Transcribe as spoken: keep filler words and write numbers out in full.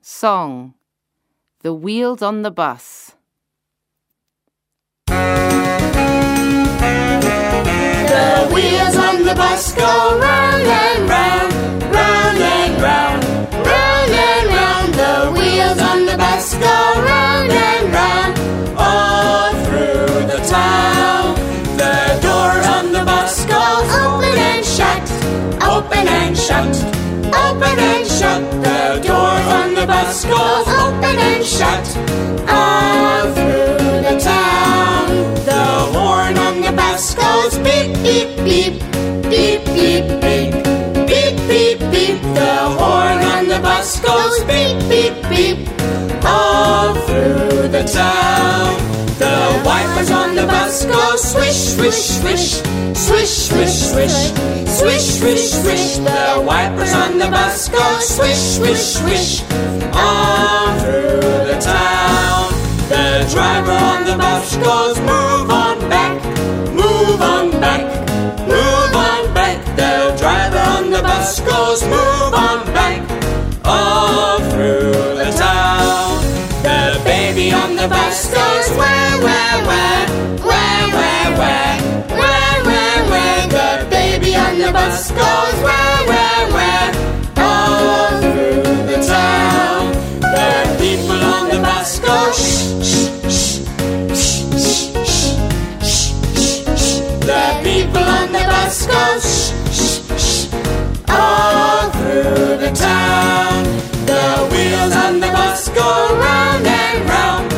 Song, The Wheels on the Bus. The wheels on the bus go round and round, round and round, round and round. The wheels on the bus go round and round, all through the town. The door on the bus goes open and shut, open and shut, open and shut. The door on the bus goes open and shut, all through the town. The horn on the bus goes beep, beep, beep, beep, beep, beep, beep, beep, beep. The horn on the bus goes beep, beep, beep, all through the town. The wipers on the bus go swish, swish, swish, swish, swish, swish, swish, swish, swish. The wipers on the bus go swish, swish, swish, all through the town. The driver on the bus goes move on back, move on back, move on back. The driver on the bus goes move on back, all through the town. The baby on the bus goes wah, wah, wah, wah, wah, wah, wah, wah, wah. The baby on the bus goes wah, wah, wah, all through the town. The people on the bus go shh, shh, shh, shh, shh, shh, shh, shh. The people on the bus go shh, shh, shh, all through the town. The wheels on the bus go round and round,